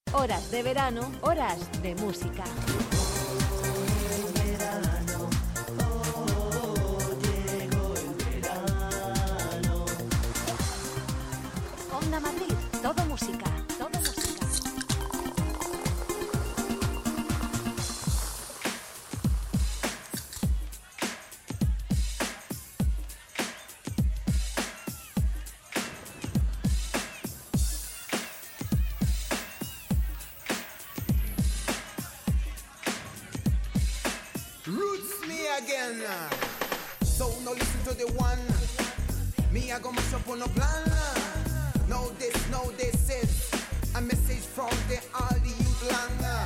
Horas de verano, horas de música. Onda Madrid, todo música, todo música. Again. So now listen to the one. Me, I go mash up on a plan. Now this is a message from the all the youth land.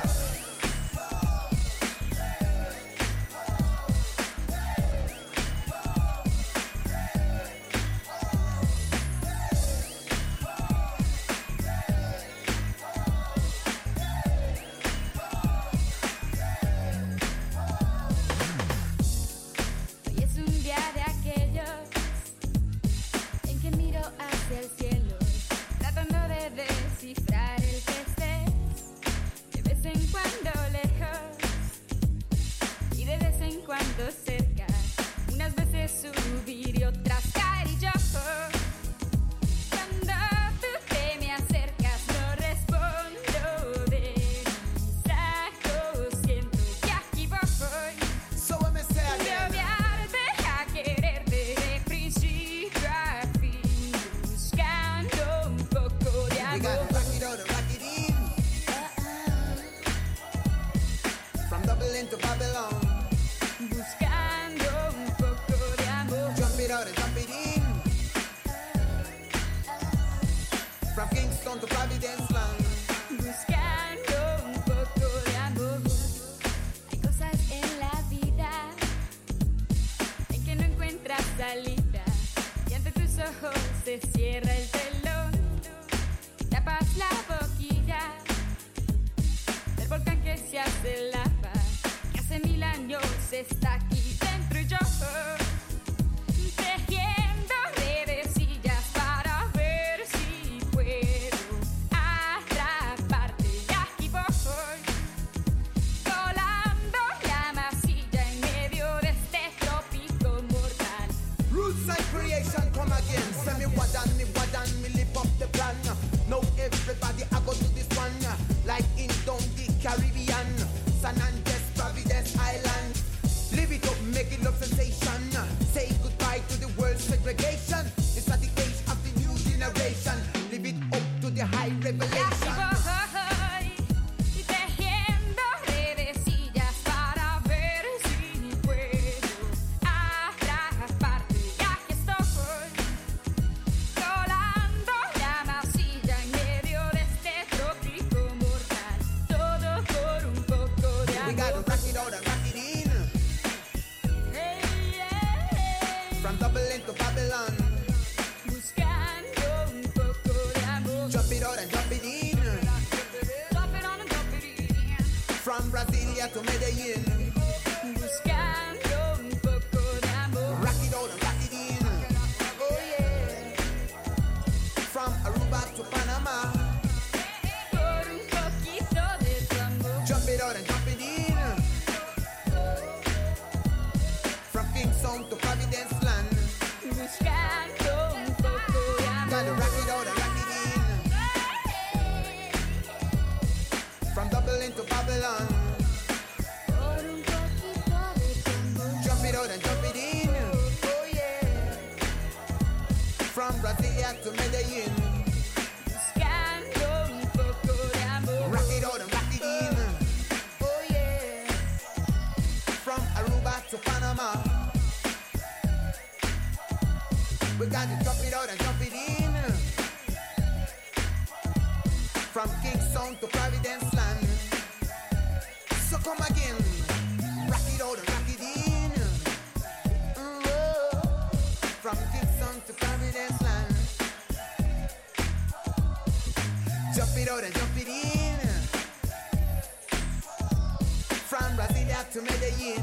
To Medellin,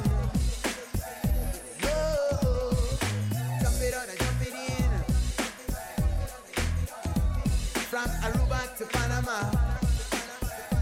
jump it on and jump it in. From Aruba to Panama.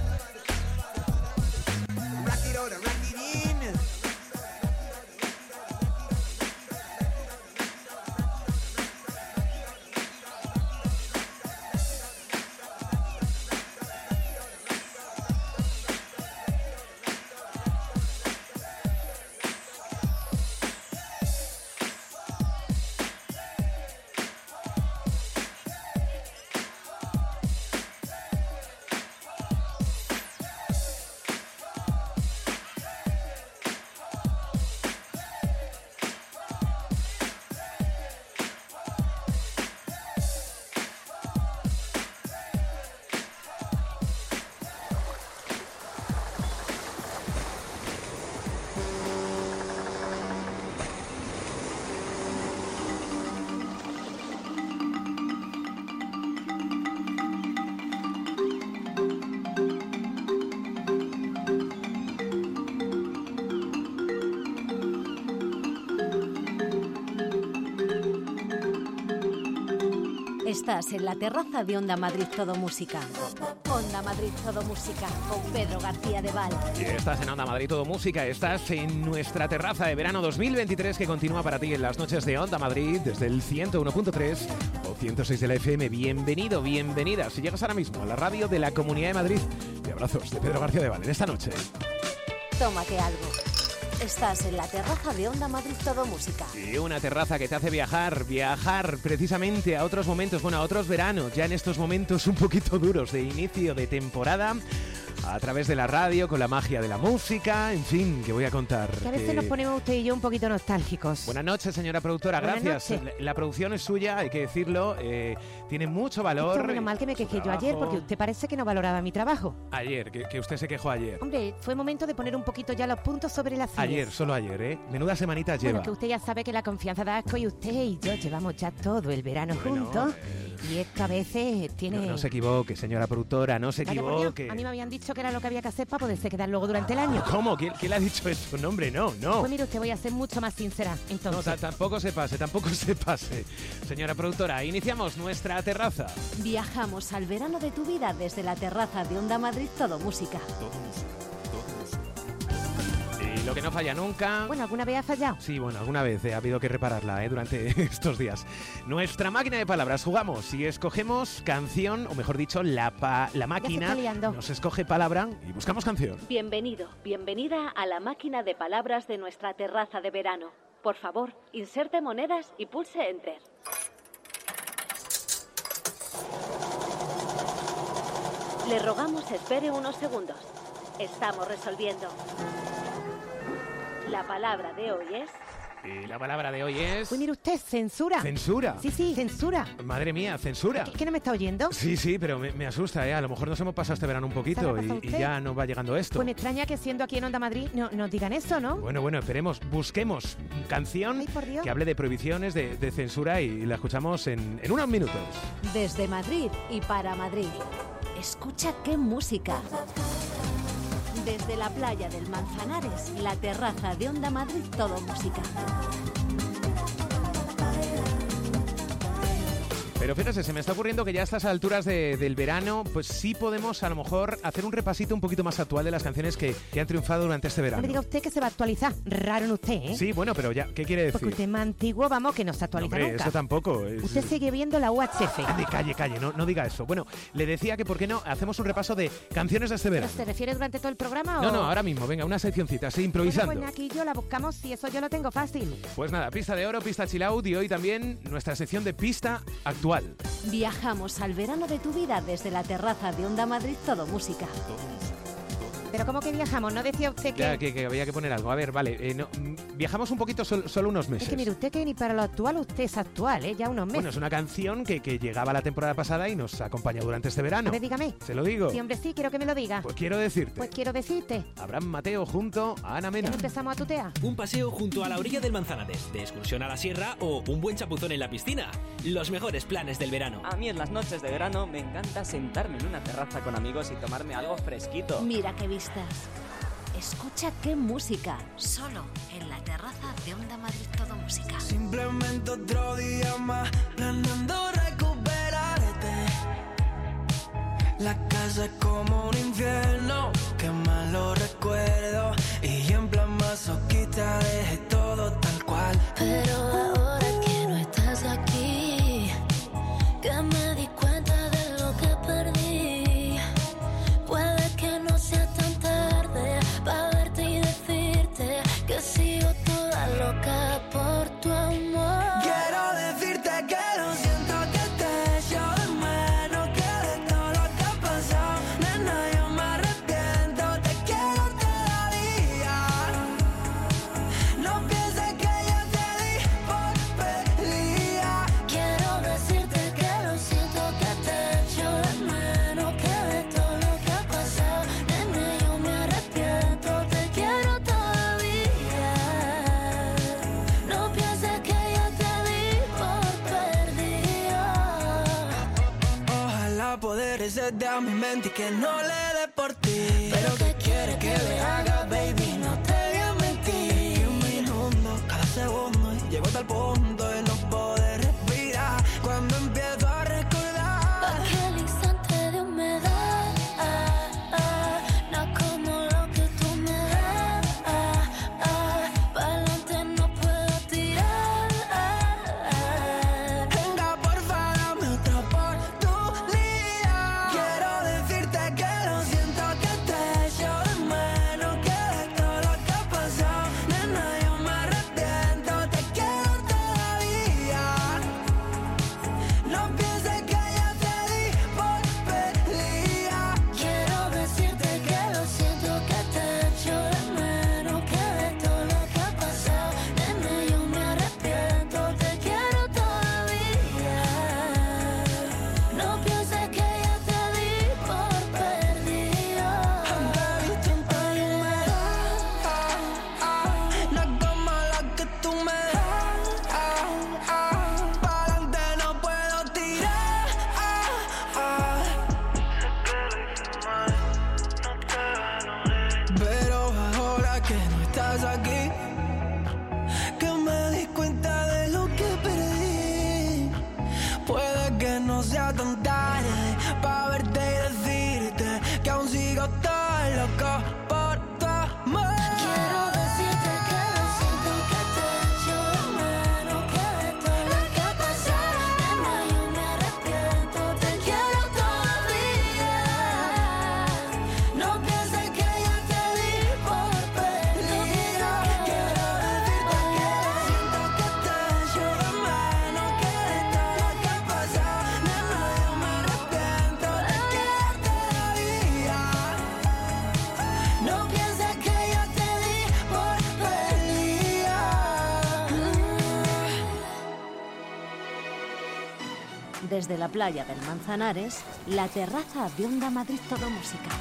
Estás en la terraza de Onda Madrid Todo Música. Onda Madrid Todo Música con Pedro García de Val. Y estás en Onda Madrid Todo Música, estás en nuestra terraza de verano 2023 que continúa para ti en las noches de Onda Madrid desde el 101.3 o 106 de la FM. Bienvenido, bienvenida. Si llegas ahora mismo a la radio de la Comunidad de Madrid, de abrazos de Pedro García de Val en esta noche. Tómate algo. Estás en la terraza de Onda Madrid Todo Música. Y una terraza que te hace viajar precisamente a otros momentos, a otros veranos, ya en estos momentos un poquito duros de inicio de temporada, a través de la radio, con la magia de la música, en fin, que voy a contar. Que a veces nos ponemos usted y yo un poquito nostálgicos. Buenas noches, señora productora, Buenas gracias. noches. La producción es suya, hay que decirlo, tiene mucho valor. Esto, menos mal que me quejé yo ayer, porque usted parece que no valoraba mi trabajo. Ayer, que usted se quejó ayer. Hombre, fue momento de poner un poquito ya los puntos sobre las sillas. Ayer, solo ayer, ¿eh? Menuda semanita lleva. Bueno, que usted ya sabe que la confianza da asco y usted y yo llevamos ya todo el verano juntos. Y esto a veces tiene... No se equivoque, señora productora, no se Vaya por Dios, equivoque. a mí me habían dicho que era lo que había que hacer para poderse quedar luego durante el año. ¿Cómo? ¿Quién le ha dicho eso? No, hombre, no. Pues mire, usted voy a ser mucho más sincera, No, entonces. tampoco se pase. Señora productora, iniciamos nuestra terraza. Viajamos al verano de tu vida desde la terraza de Onda Madrid Todo Música. Y lo que no falla nunca... Bueno, ¿alguna vez ha fallado? Sí, bueno, alguna vez ha habido que repararla durante estos días. Nuestra máquina de palabras, jugamos y escogemos canción, o mejor dicho, la máquina está liando. nos escoge palabra y buscamos canción. Bienvenido, bienvenida a la máquina de palabras de nuestra terraza de verano. Por favor, inserte monedas y pulse Enter. Le rogamos espere unos segundos. Estamos resolviendo. La palabra de hoy es... Y la palabra de hoy es... Pues mire usted, censura. ¿Censura? Sí, censura. Madre mía, ¿censura? ¿Qué no me está oyendo? Sí, pero me asusta, ¿eh? A lo mejor nos hemos pasado este verano un poquito ¿Sabe qué pasa y usted? ya nos va llegando esto. Pues me extraña que siendo aquí en Onda Madrid no digan eso, ¿no? Bueno, esperemos, busquemos canción Ay, por Dios. que hable de prohibiciones, de censura y la escuchamos en unos minutos. Desde Madrid y para Madrid. Escucha qué música. Desde la playa del Manzanares, la terraza de Onda Madrid Todo Música. Pero fíjese, se me está ocurriendo que ya a estas alturas del verano, pues sí podemos a lo mejor hacer un repasito un poquito más actual de las canciones que han triunfado durante este No verano. me diga usted que se va a actualizar. Raro en usted, ¿eh? Sí, bueno, pero ya, ¿qué quiere decir? Porque usted es más antiguo, vamos, que no se actualiza Hombre, nunca. eso tampoco. Usted sigue viendo la UHF. Ande, calle, no diga eso. Bueno, le decía que, ¿por qué no? Hacemos un repaso de canciones de este verano. ¿Se refiere durante todo el programa o...? No, ahora mismo, venga, una seccioncita, así improvisando. Bueno, pues aquí yo la buscamos, si eso yo lo tengo fácil. Pues nada, pista de oro, pista chill out y hoy también nuestra sección de pista actual. Viajamos al verano de tu vida desde la terraza de Onda Madrid Todo Música. Pero ¿cómo que viajamos? ¿No decía usted que...? Ya, que había que poner algo. A ver, vale, viajamos un poquito, solo unos meses. Es que mire, usted que ni para lo actual usted es actual, ¿eh? Ya unos meses. Bueno, es una canción que llegaba la temporada pasada y nos acompañó durante este verano. A ver, dígame. Se lo digo. Sí, hombre, sí, quiero que me lo diga. Pues quiero decirte. Pues quiero decirte. Abraham Mateo junto a Ana Mena. Ya empezamos a tutear. Un paseo junto a la orilla del Manzanares, de excursión a la sierra o un buen chapuzón en la piscina. Los mejores planes del verano. A mí en las noches de verano me encanta sentarme en una terraza con amigos y tomarme algo fresquito. Mira qué vistas. Escucha qué música. Solo en la terraza de Onda Madrid Todo Música. Simplemente otro día más, planeando recuperarte. La casa es como un infierno, qué malo recuerdo. Y en plan masoquista dejé todo tal cual. Pero ahora que no estás aquí, que me di cuenta de lo que perdí. Puede que no sea tan tarde para verte y decirte que sigo toda loca por tu amor. Quiero decirte que lo siento, que te echo de menos, que de todo lo que ha pasado, nena, yo me arrepiento, te quiero todavía. No pienses que yo te di por perdida. Quiero decirte que lo siento, que te echo de menos, que de todo lo que ha pasado, nena, yo me arrepiento, te quiero todavía. No pienses que yo te di por perdida. Ojalá poder hacerte a mi mente y que no le dé por ti. Pero ¿qué quieres que le haga, baby? No te voy a mentir. Que me inundo cada segundo y llego hasta el punto de no poder respirar. Cuando empiezo a recordar estás aquí, que me di cuenta de lo que perdí. Puede que no sea tan tarde pa' verte y decirte que aún sigo tan loco por tu amor. Quiero decirte que lo siento, que te echo de menos, que de todo lo que ha pasado, nena, yo me arrepiento. Te quiero todavía. No pienses que ya te di por perdida. Quiero decirte que lo siento, que te echo de menos, que de todo lo que ha pasado, nena, yo me arrepiento. Te quiero todavía. No pienses que ya te di por perdida. Desde la playa del Manzanares, la terraza de Onda Madrid Todo Música.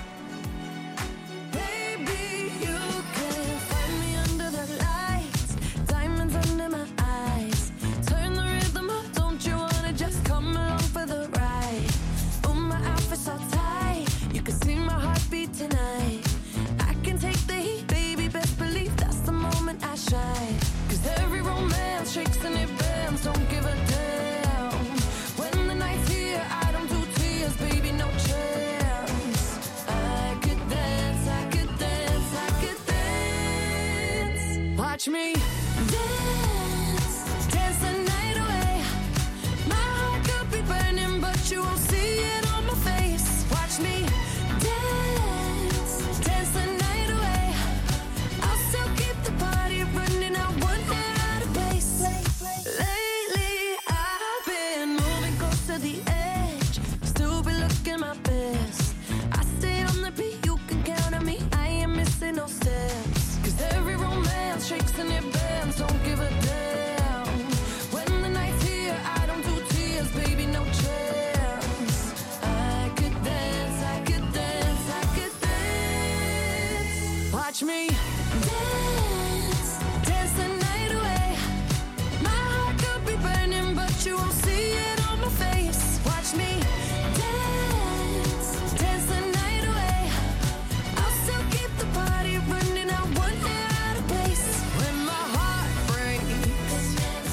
Baby, you can find me under the lights, diamonds under my eyes. Turn the rhythm up, don't you wanna just come along for the ride? Oh, my outfit's so tight, you can see my heartbeat tonight. I can take the heat, baby, best believe that's the moment I shine. 'Cause every romance shakes and it bends, don't give a damn. When the night's here, I don't do tears, baby, no chance. I could dance, I could dance, I could dance. Watch me dance, dance the night away. My heart could be burning, but you won't see it on my face. Watch me dance, dance the night away. I'll still keep the party running, I won't get out of place. Lately, I've been moving close to the edge, still be looking my best. I stay on the beat, you can count on me, I ain't missing no steps. 'Cause every romance shakes and it bends, don't give a damn. When the night's here, I don't do tears, baby, no chance. I could dance, I could dance, I could dance. Watch me dance, dance the night away. My heart could be burning, but you won't see it on my face. Watch me dance, dance the night away. I'll still keep the party running, I won't get out of place. When my heart breaks,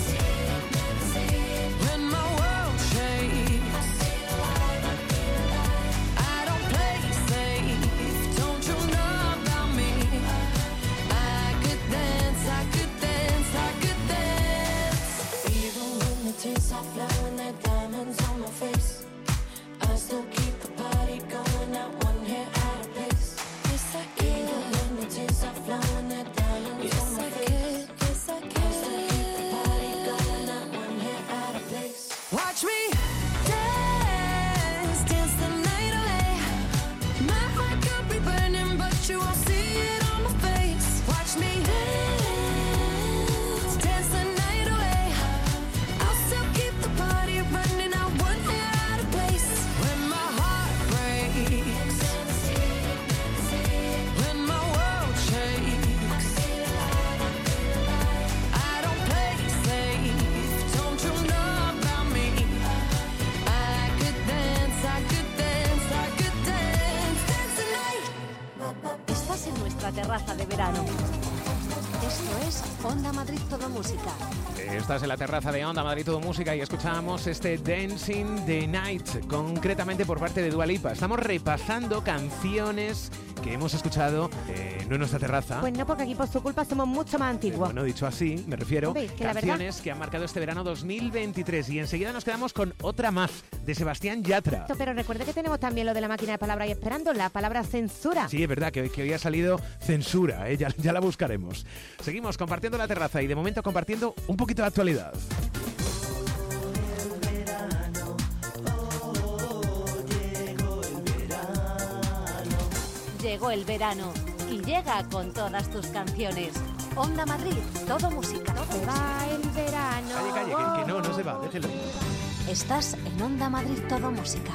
when my world shakes, I don't play safe, don't you know about me? I could dance, I could dance, I could dance. Even when the tears start flowing, there diamonds on my face, I still keep the party going, not one hair out of place. Yes, I can. Even when the tears start flowing, there diamonds on my face, yes, I can. I still keep the party going, not one hair out of place. Watch me dance, dance the night away. My heart could be burning, but you won't see it on my face. Watch me dance, dance the night away. I'll still keep the party running, I won't get out of place. When my heart breaks, when my world shakes, I don't play safe, don't you know about me? I could dance, I could dance, I could dance, dance the night. Estás en nuestra terraza de verano. Esto es Onda Madrid Todo Música. Estás en la terraza de Onda Madrid Todo Música y escuchamos este Dancing the Night, concretamente por parte de Dua Lipa. Estamos repasando canciones que hemos escuchado no en nuestra terraza. Pues no, porque aquí por su culpa somos mucho más antiguos. Bueno, dicho así, me refiero Hombre, que la canciones que han marcado este verano 2023. Y enseguida nos quedamos con otra más, de Sebastián Yatra. Pero recuerde que tenemos también lo de la máquina de palabras y esperando la palabra censura. Sí, es verdad que hoy ha salido censura, ya la buscaremos. Seguimos compartiendo la terraza y de momento compartiendo un poquito de actualidad. Llegó el verano y llega con todas tus canciones. Onda Madrid, todo música. Se va el verano. Calle, que no se va, déjelo. Estás en Onda Madrid, todo música.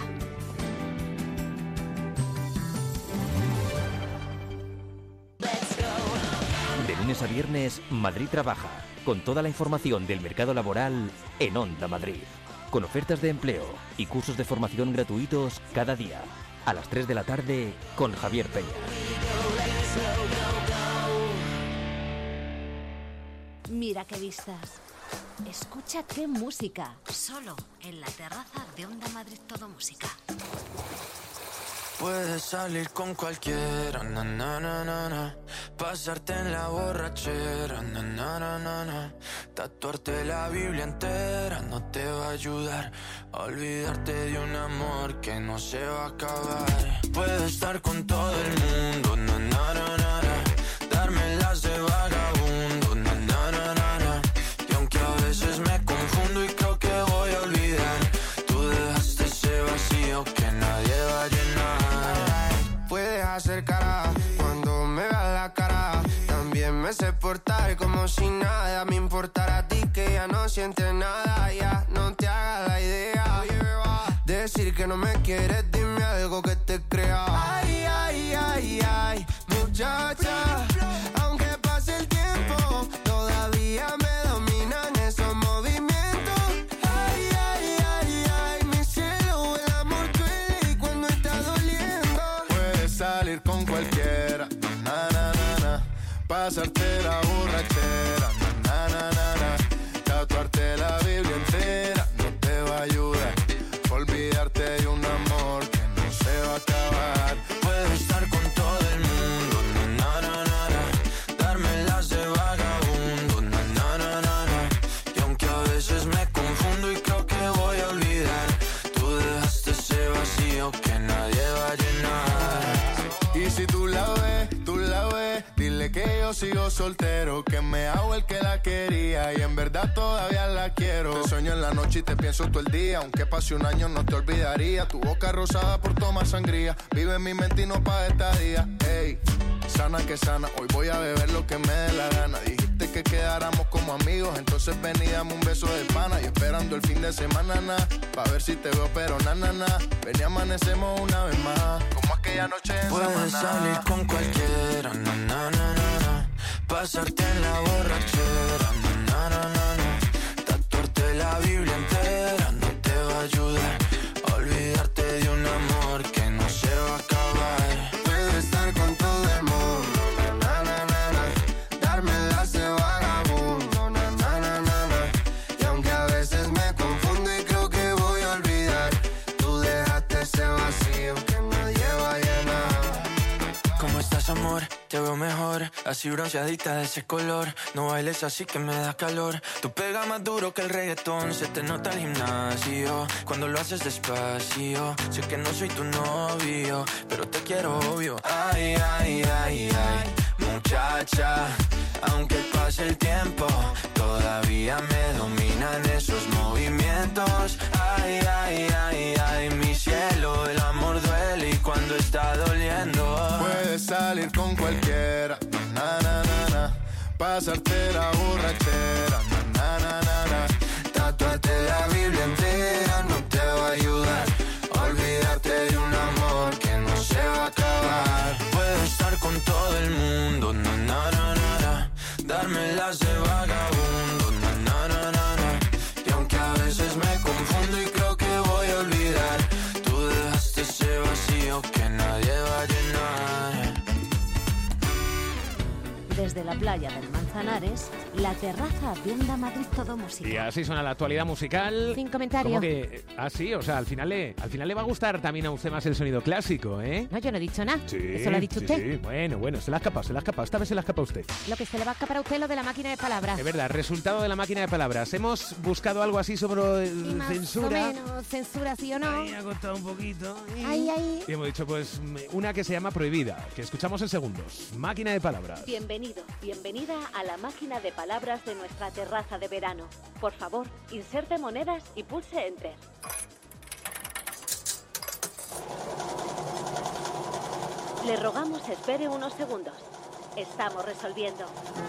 De lunes a viernes, Madrid Trabaja, con toda la información del mercado laboral en Onda Madrid. Con ofertas de empleo y cursos de formación gratuitos cada día. A las 3 de la tarde con Javier Peña. Mira qué vistas. Escucha qué música. Solo en la terraza de Onda Madrid Todo Música. Puedes salir con cualquiera, na, na, na, na, na. Pasarte en la borrachera, na, na, na, na, na. Tatuarte la Biblia entera no te va a ayudar a olvidarte de un amor que no se va a acabar. Puedes estar con todo el mundo, na, na, na, na, na. Darme las de vagabundo, na, na, na, na, na. Y aunque a veces me confundo y creo que voy a olvidar, tú dejaste ese vacío que nadie va a llenar. Puedes hacer cara cuando me veas la cara. También me sé portar como si nada me importara a ti, que ya no sientes nada. Ya no te hagas la idea. Decir que no me quieres, dime algo que te crea. Ay, ay, ay, ay, muchacha. Aunque pase el tiempo, todavía me dominan esos movimientos. Ay, ay, ay, ay, mi cielo, el amor duele cuando está doliendo. Puedes salir con cualquiera, na, na, na, na. Pasarte la borrachera, na, na, na, na. Tatuarte la Biblia entera no te va a ayudar. Olvidarte de un amor que no se va a acabar. Puedo estar con todo el mundo, na, na, na, na. Darme las de vagabundo, na, na, na, na, na. Y aunque a veces me confundo y creo que voy a olvidar, tú dejaste ese vacío que nadie va a llenar. Y si tú la ves, dile que yo sigo soltero, que me hago el que la quería y en verdad todavía la quiero. Te sueño en la noche y te pienso todo el día, aunque pase un año no te olvidaría. Tu boca rosada por tomar sangría, vive en mi mente y no pa' esta día. Ey, sana que sana, hoy voy a beber lo que me dé la gana. Dijiste que quedáramos como amigos, entonces ven y dame un beso de pana. Y esperando el fin de semana, na, pa' ver si te veo, pero na, na, na. Ven y amanecemos una vez más, como aquella noche en Samaná. Puedes salir con cualquiera, na, na, na, na, na. Pasarte en la borrachera, na, na, na, na, na. Tatuarte la Biblia entera no te va a ayudar a olvidarte de un amor que no se va a acabar. Puedo estar con todo el mundo, na, na, na, na. Darme las de vagabundo, na, na, na, na, na. Y aunque a veces me confundo y creo que voy a olvidar, tú dejaste ese vacío que nadie va a llenar. ¿Cómo estás, amor? Te veo mejor, así bronceadita de ese color. No bailes así que me da calor. Tú pegas más duro que el reggaetón, se te nota el gimnasio cuando lo haces despacio. Sé que no soy tu novio, pero te quiero obvio. Ay, ay, ay, ay, muchacha. Aunque pase el tiempo, todavía me dominan esos movimientos. Ay, ay, ay, ay, mi cielo, el amor duele y cuando está doliendo. Puedes salir con cualquiera, na, na, na, na. Pasarte la borrachera, na, na, na, na. Tatuarte la Biblia entera no te va a ayudar a olvidarte de un amor que no se va a acabar. Puedo estar con todo el mundo, na, na, na, na, na. Darme las de vagabundo, na, na, na, na, na. Y aunque a veces me confundo y creo que voy a olvidar, tú dejaste ese vacío que nadie va a llenar. Desde la playa del Manzanares, la terraza de Onda Madrid Todo Música. Y así suena la actualidad musical. Sin comentario. ¿Cómo que? Ah, sí, o sea, al final le va a gustar también a usted más el sonido clásico, ¿eh? No, yo no he dicho nada. Sí, Eso lo ha dicho usted. Sí, bueno, se la ha escapado. Esta vez se la ha escapado usted. Lo que se le va a escapar a usted es lo de la máquina de palabras. Es verdad, resultado de la máquina de palabras. Hemos buscado algo así sobre Y más censura. o menos, censura sí o no. Ahí ha costado un poquito. Ahí. Y hemos dicho, pues, una que se llama Prohibida, que escuchamos en segundos. Máquina de palabras. Bienvenido, bienvenida a la máquina de palabras de nuestra terraza de verano. Por favor, inserte monedas y pulse Enter. Le rogamos espere unos segundos. Estamos resolviendo.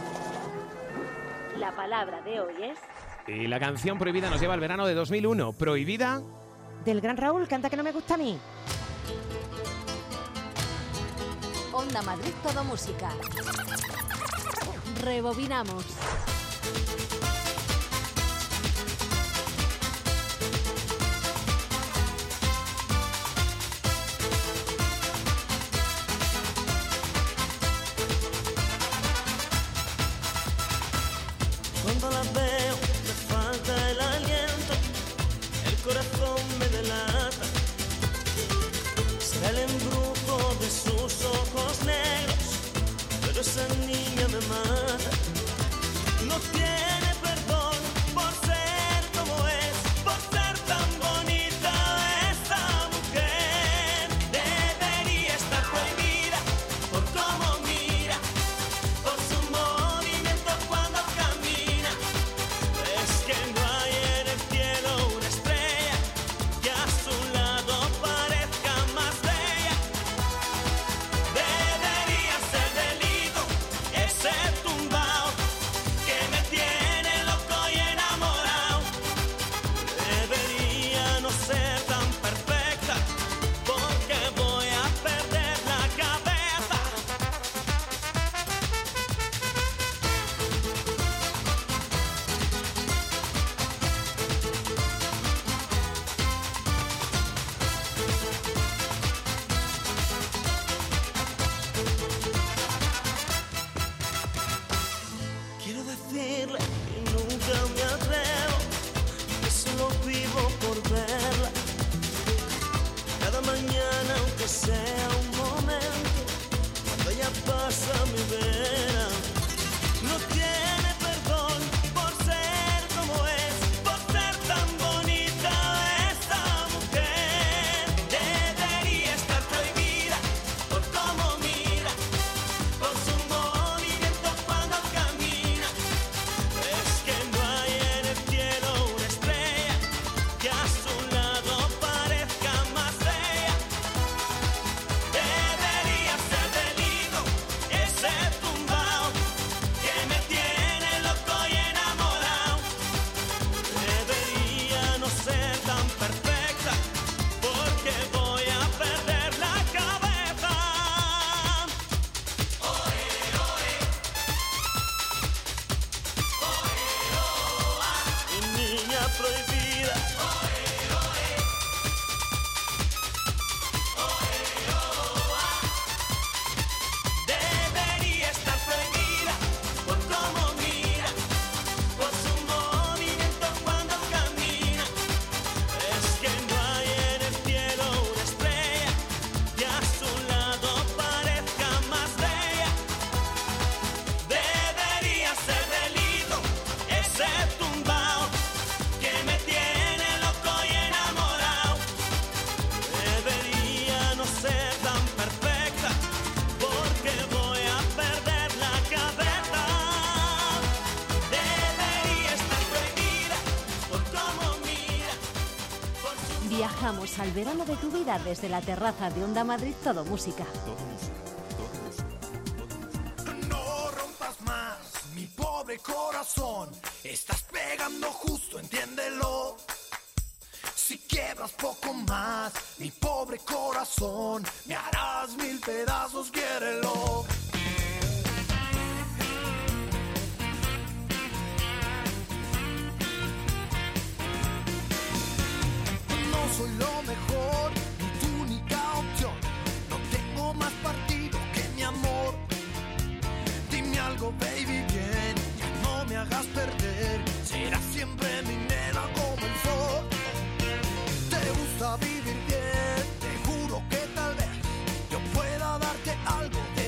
La palabra de hoy es... Y la canción Prohibida nos lleva al verano de 2001. Prohibida... Del gran Raúl, canta que no me gusta a mí. Onda Madrid Todo Música. Rebobinamos. Cuando la veo me falta el aliento, el corazón me delata. Será el embrujo de sus ojos negros, pero esa niña me mata. No tiene perdón por ser como es, por ser tan bonita esta mujer. Debería estar prohibida por cómo mira, por su movimiento cuando camina. Es que no hay en el cielo una estrella que a su lado parezca más bella. Debería ser delito ese tumbao que me tiene loco y enamorado. Debería no ser tan perfecta porque voy a perder la cabeza. Quiero decirle que nunca me atrevo, que solo vivo por verla. Cada mañana, aunque sea un momento, cuando ella pasa mi vera. No tiene perdón por ser como es, por ser tan bonita esta mujer. Debería estar prohibida por cómo mira, por su movimiento cuando camina. Es que no hay en el cielo una estrella que a su lado parezca más bella. Debería ser delito ese tumbao que me tiene loco y enamorado. Debería no ser tan perfecta porque voy a perder la cabeza. Mi niña prohibida. Debería estar prohibida por cómo mira, por su movimiento cuando camina. Es que no hay en el cielo una estrella que a su lado parezca más bella. Debería ser delito ese tumbao que me tiene loco y enamorado. Debería no ser tan perfecta porque voy a perder la cabeza. Debería estar prohibida por cómo mira, por su Viajamos al verano de tu vida desde la terraza de Onda Madrid Todo Música. No rompas más, mi pobre corazón. Estás pegando justo, entiéndelo. Si quiebras poco más, mi pobre corazón, me harás 1000 pedazos, quiérelo. No soy lo mejor, ni tu única opción. No tengo más partido que mi amor. Dime algo, baby, bien. Ya no me hagas perder. Serás siempre mi nena como el sol. Te gusta vivir bien. Te juro que tal vez yo pueda darte algo de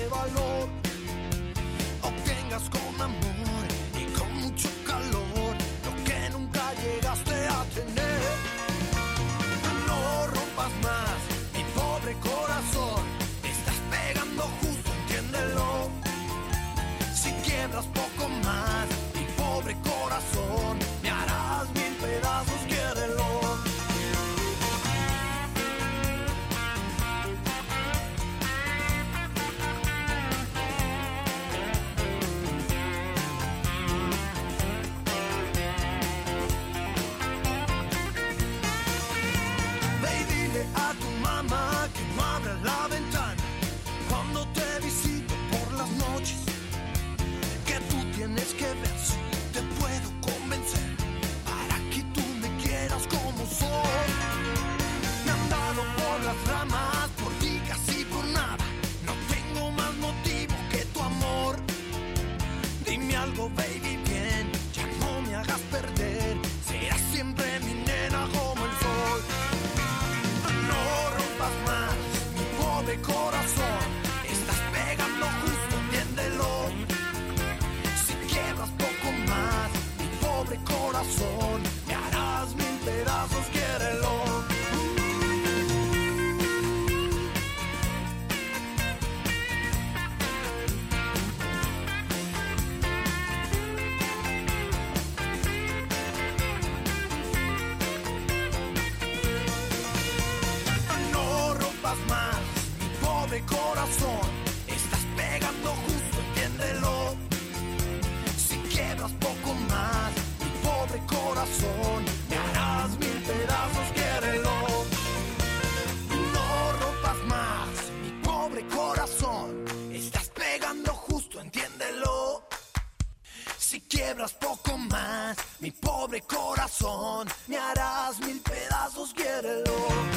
quiebras poco más mi pobre corazón, me harás mil pedazos, quiérelo.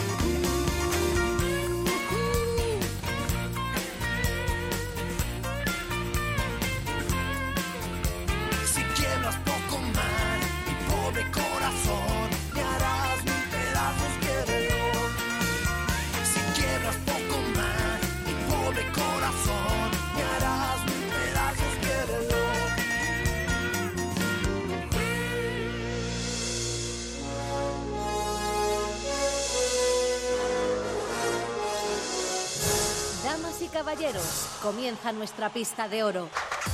Si quiebras poco más mi pobre corazón, me harás mil pedazos, quiérelo. Si quiebras poco más mi pobre corazón, me harás mil pedazos, quiérelo. Damas y caballeros, comienza nuestra pista de oro.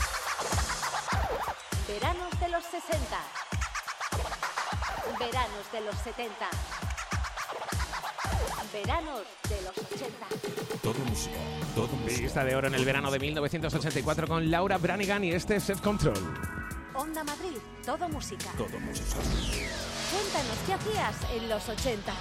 Veranos de los 60. Veranos de los 70. Veranos de los 80. Todo música, todo música. Pista de oro en el verano de 1984 con Laura Branigan y este Self Control. Onda Madrid, todo música. Todo música. Cuéntanos qué hacías en los 80.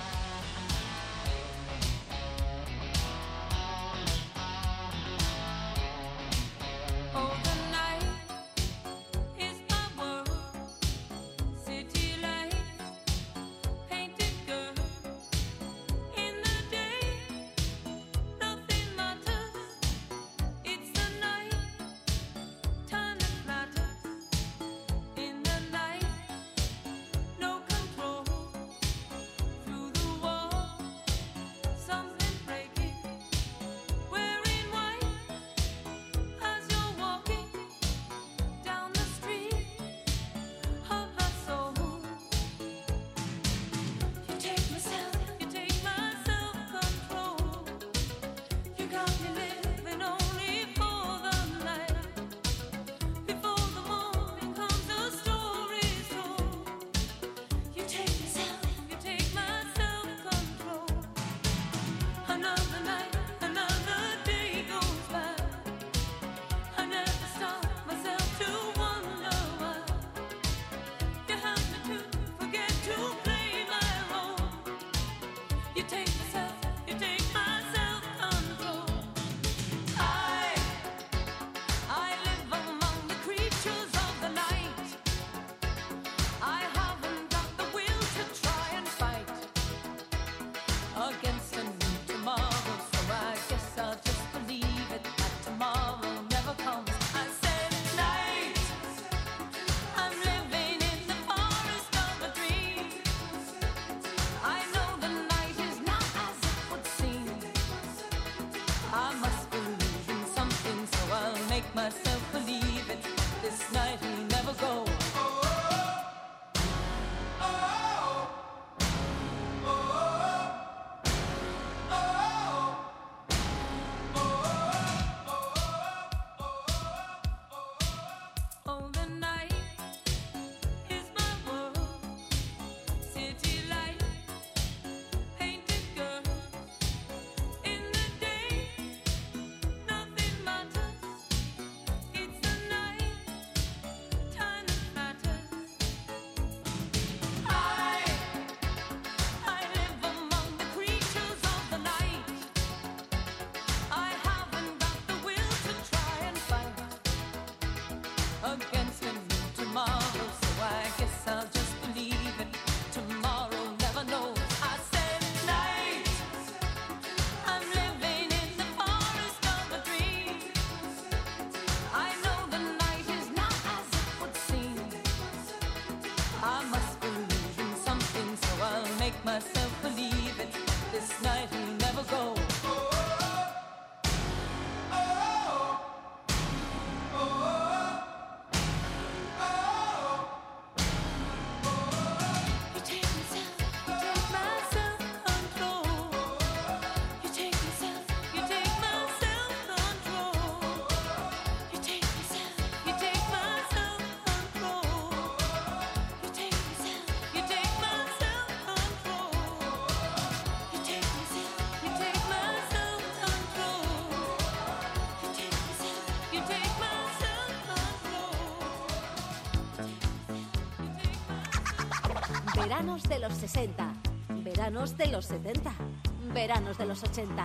Veranos de los 60, veranos de los 70, veranos de los 80.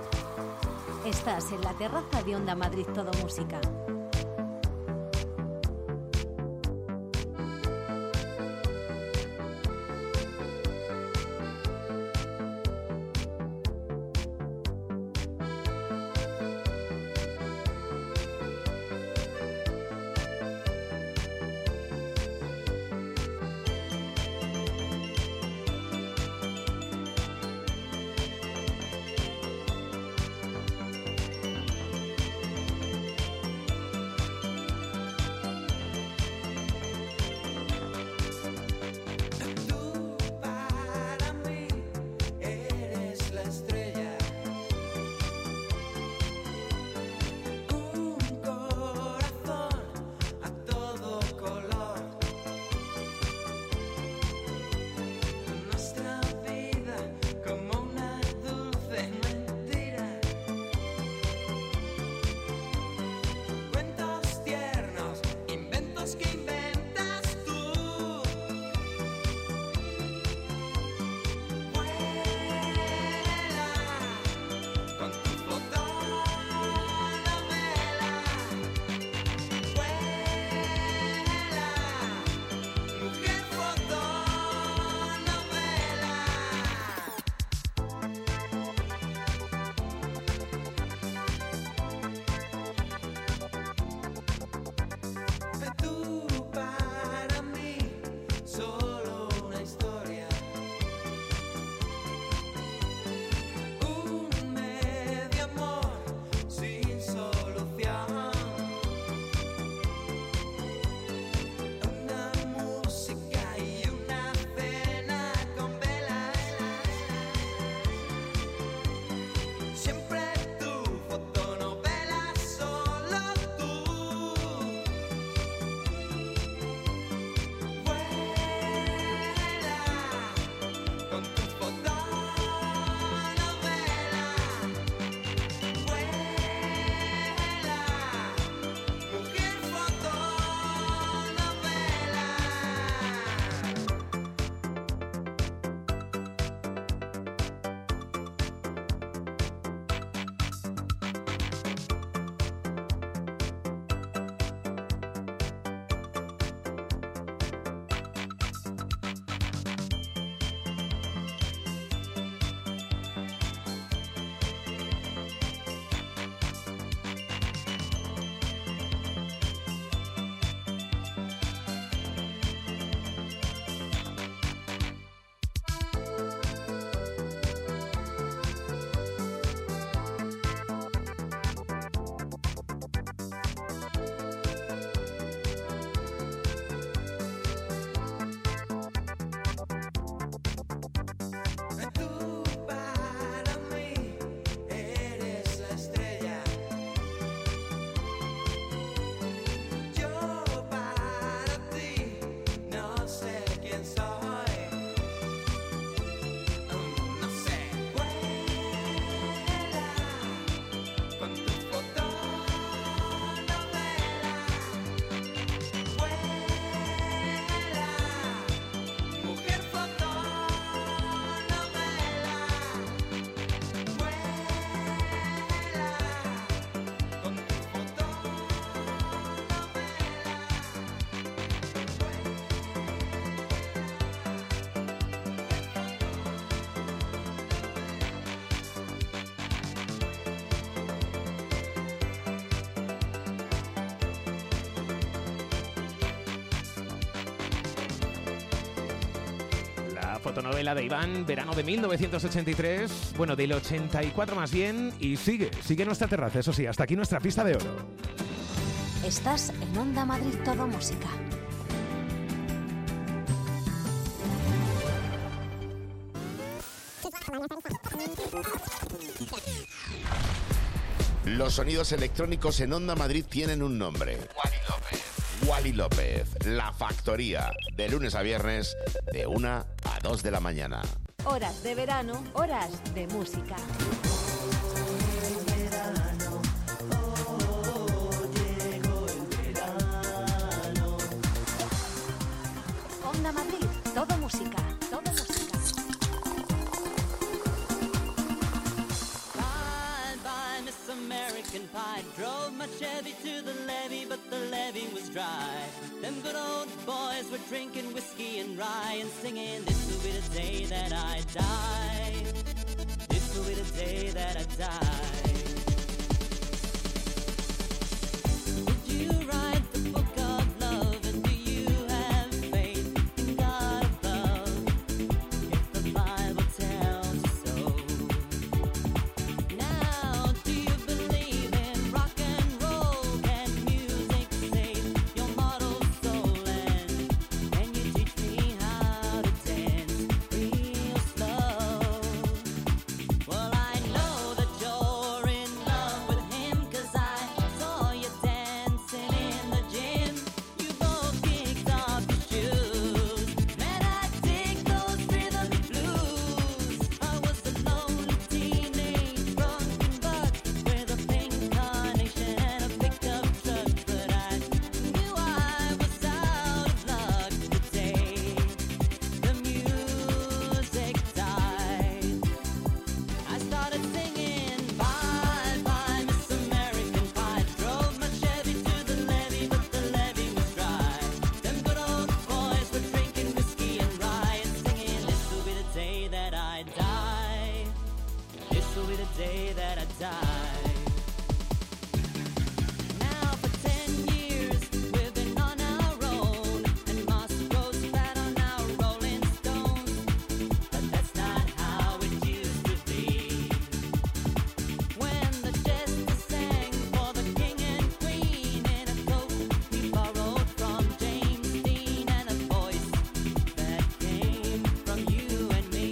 Estás en la terraza de Onda Madrid Todo Música. la fotonovela de Iván, verano de 1983, bueno, del 84 más bien, y sigue nuestra terraza, eso sí, hasta aquí nuestra pista de oro. Estás en Onda Madrid Todo Música. Los sonidos electrónicos en Onda Madrid tienen un nombre. Wally López, La Factoría, de lunes a viernes, de 1 a 2 de la mañana. Horas de verano, horas de música. Onda Madrid, todo música, todo música. Bye, Miss American Pie. Drove my Chevy to the levee, but the levee was dry. Them good old boys were drinking whiskey and rye and singing, this will be the day that I die. This will be the day that I die. Did you write the book of love, and do you have faith in God above? If the Bible tells you so. Now, do you believe in rock and roll? Can music save your mortal soul? And can you teach me how to dance real slow? Well, I know that you're in love with him, 'cause I saw you dancing in the gym. You both kicked off your shoes. Man, I dig those rhythm blues. I was a lonely teenage drunken buck with a pink carnation and a pickup truck, but I knew I was out of luck the day the music died. I started singing, bye, bye, Miss American Pie. Drove my Chevy to the levee, but the levee was dry. Them good old boys were drinking whiskey and rye and singing, this will be the day that I die. This will be the day that I die. Now for 10 years we've been on our own, and moss grows fat on our Rolling Stones. But that's not how it used to be. When the jester sang for the king and queen in a coat we borrowed from James Dean, and a voice that came from you and me.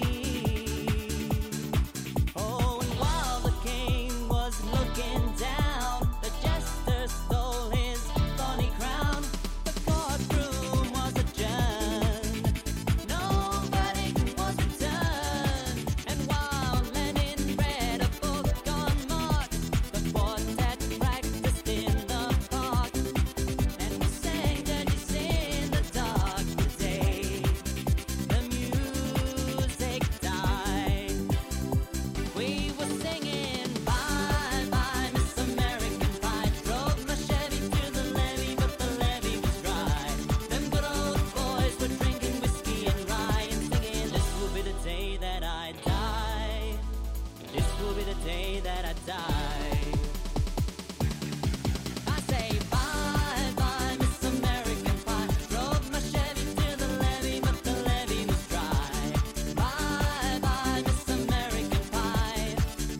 Oh, and while the king was looking down, the jester stole his thorny crown. The courtroom was adjourned. Nobody was returned. And while Lenin read a book on Marx, the quartet practiced in the park. And we sang dirties in the dark the day the music died. We were singing, bye, bye, Miss American Pie. Drove my Chevy to the levee, but the levee was dry. Them good old boys were drinking whiskey and rye and singing, this will be the day that I die. This will be the day that I die. I say, bye, bye, Miss American Pie. Drove my Chevy to the levee, but the levee was dry. Bye, bye, Miss American Pie.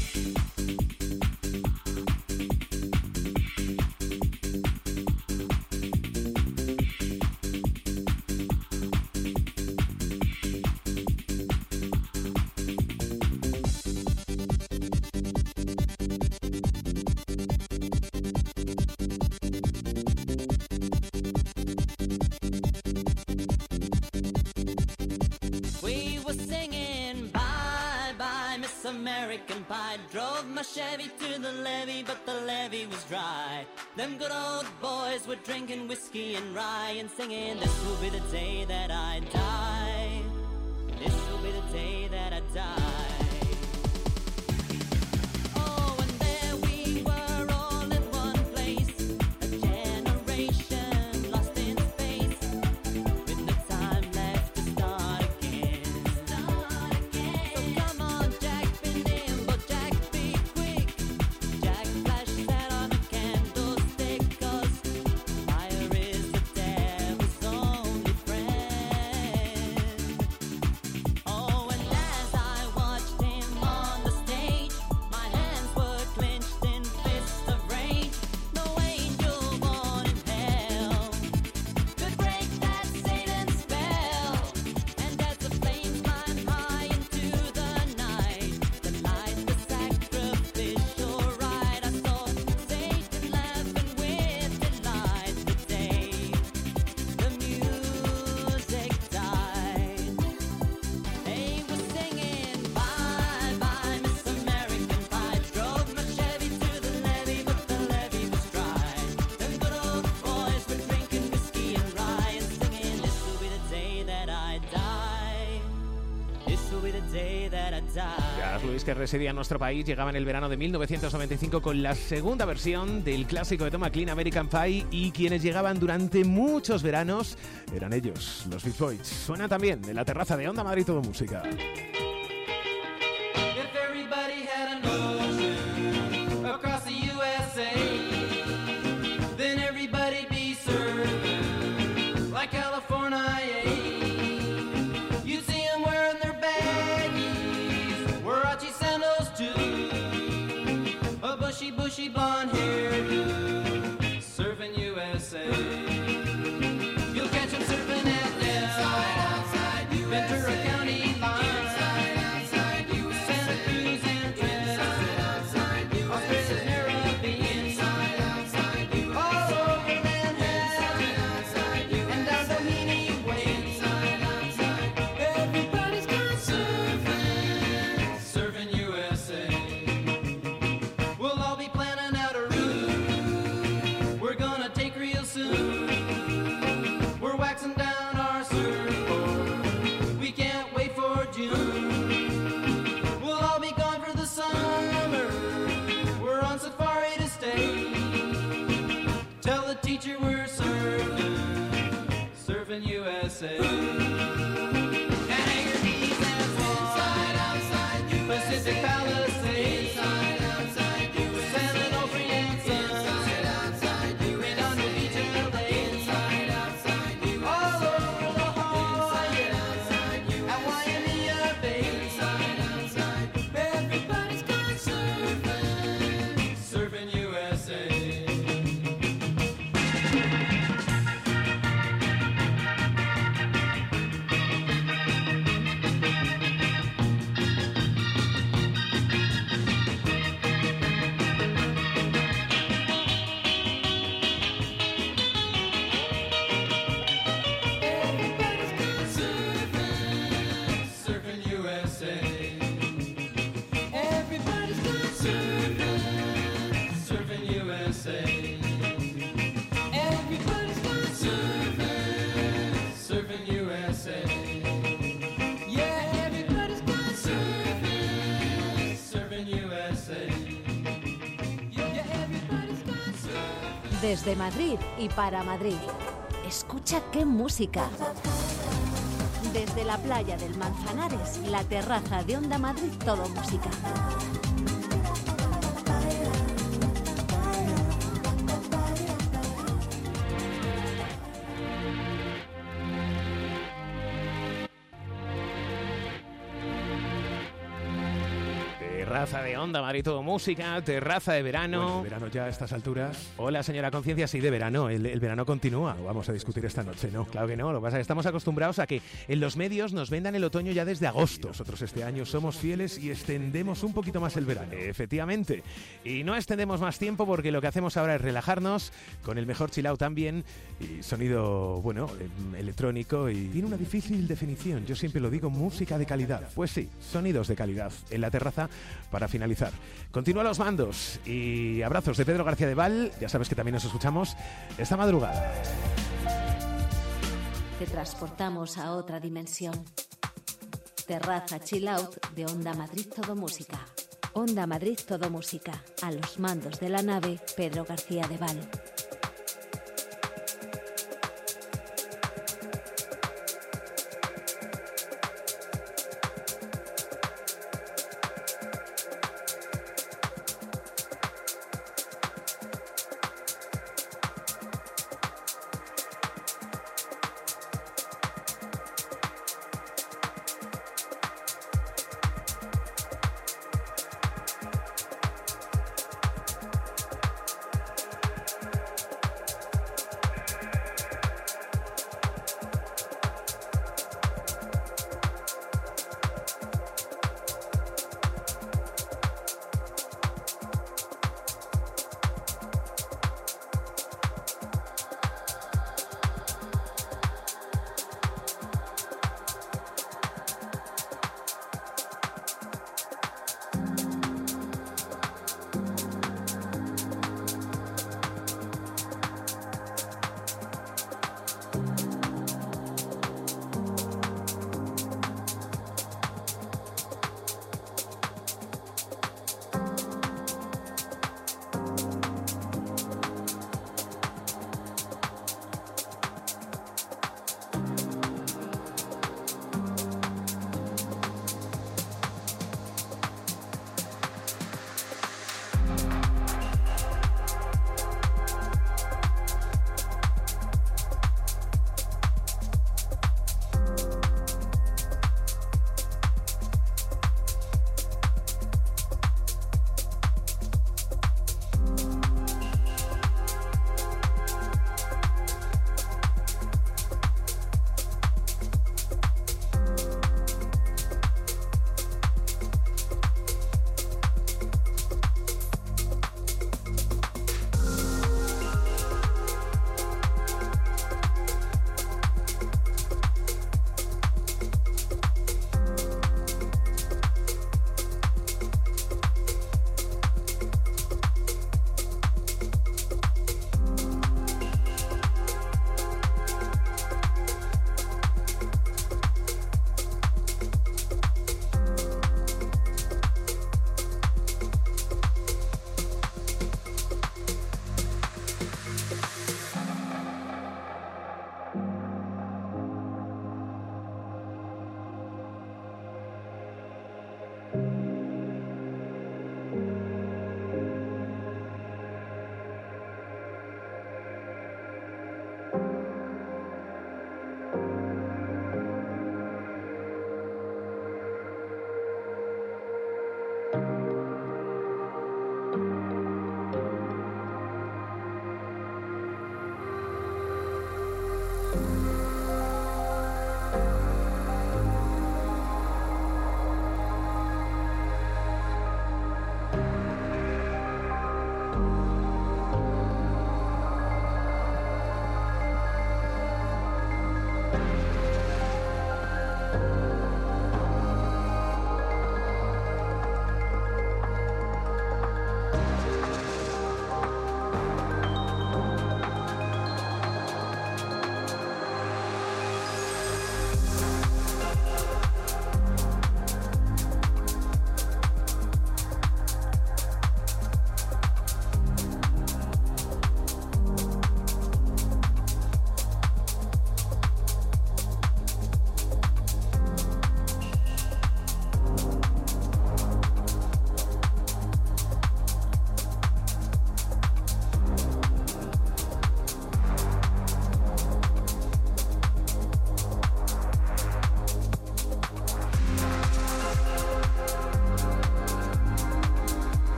We were singing, bye, bye, Miss American Pie. Drove my Chevy to the levee, but the levee was dry. Them good old boys were drinking whiskey and rye and singing, this will be the day that I die. This will be the day that I die. Oh, and there we were all in one place, a generation lost in space, with no time left to start again. So come on, Jack, be nimble, Jack, be quick. Jack, flash that on a candlestick, 'cause fire is the devil's only friend. Boys, que residía en nuestro país, llegaba en el verano de 1995 con la segunda versión del clásico de Tom McLean, American Pie, y quienes llegaban durante muchos veranos eran ellos, los Beach Boys. Suena también en la terraza de Onda Madrid Todo Música. If everybody had an ocean across the USA, then everybody'd be served like California. You'd see them wearing their baggies, Warachi sandals too, a bushy blonde hairdo, surfing USA. You'll catch them surfing at Ventura County line, Santa Cruz and Trent, Australia's Caribbean, all over Manhattan, and down Doheny Way. Everybody's gone surfing USA. We'll all be planning out a route we're gonna take real soon. We're waxing down our surfboard, we can't wait for June. We'll all be gone for the summer, we're on safari to stay. Tell the teacher we're surfing USA. And Anchor Keys and Swan, Pacific Palisades, San Onofre and Sons, Redondo Beach and LA, all over La Jolla and Waimea Bay. Everybody's gone surfing USA. Surfing USA. Everybody's gone surfing USA. Everybody's gone surfing USA. Yeah, everybody's gone surfing USA. Yeah, everybody's gone surfing. Desde Madrid y para Madrid, escucha qué música. Desde la playa del Manzanares, la terraza de Onda Madrid Todo Música. Terraza de Onda Madrid Todo Música, terraza de verano. Bueno, verano ya a estas alturas. Hola, señora Conciencia, sí, de verano. El verano continúa. Vamos a discutir esta noche, ¿no? Claro que no, lo que pasa es que estamos acostumbrados a que en los medios nos vendan el otoño ya desde agosto. Nosotros este año somos fieles y extendemos un poquito más el verano. Efectivamente. Y no extendemos más tiempo porque lo que hacemos ahora es relajarnos con el mejor chill out también y sonido, bueno, electrónico y Tiene una difícil definición, yo siempre lo digo, música de calidad. pues sí, sonidos de calidad en la terraza para finalizar. Continúa los mandos y abrazos de Pedro García de Val. Ya sabes que también nos escuchamos esta madrugada. Te transportamos a otra dimensión. Terraza Chill Out de Onda Madrid Todo Música. Onda Madrid Todo Música. A los mandos de la nave, Pedro García de Val.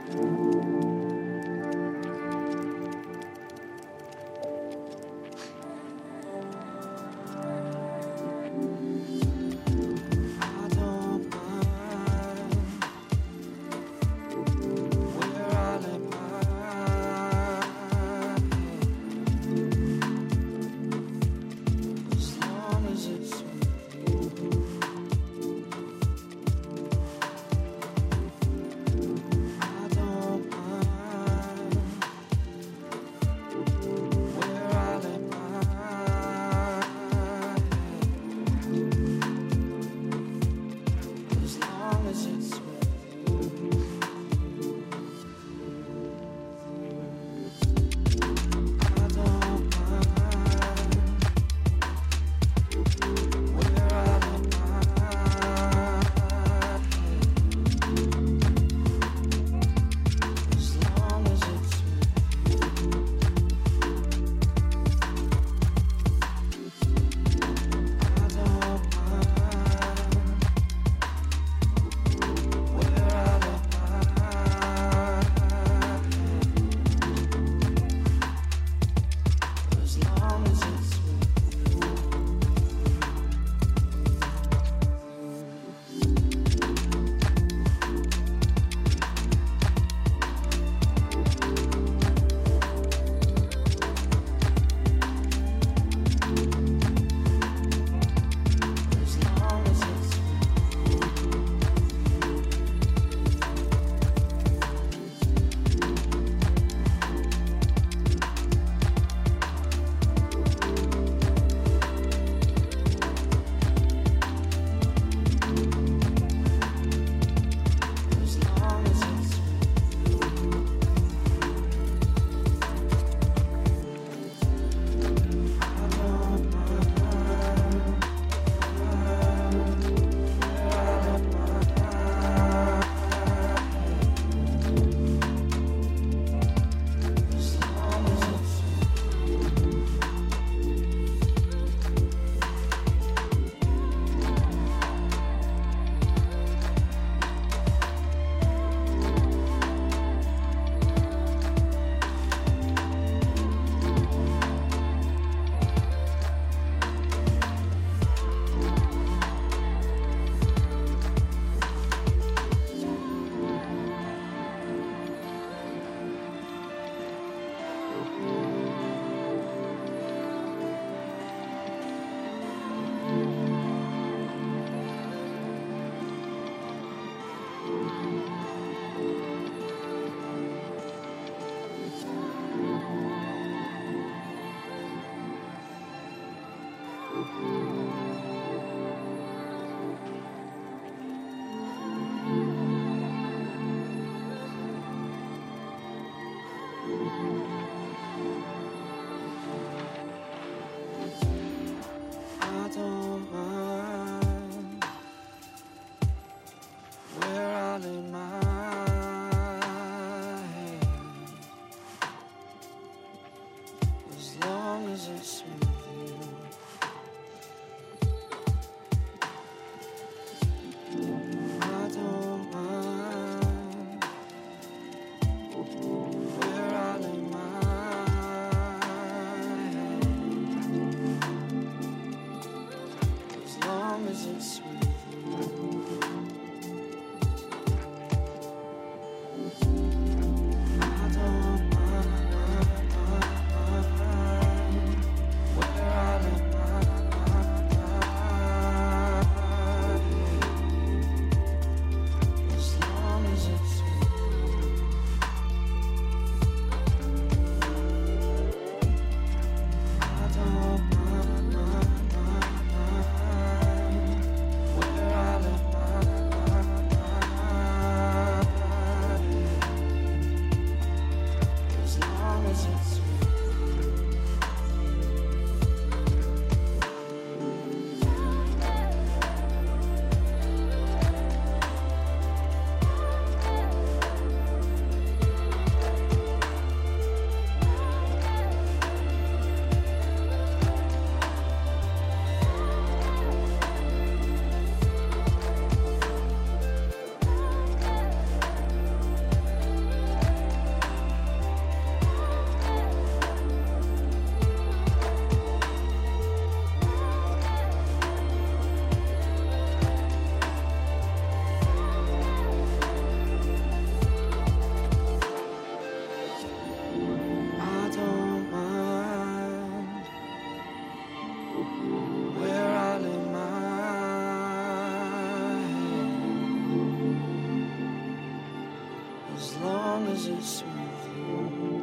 I don't as long as it's with you.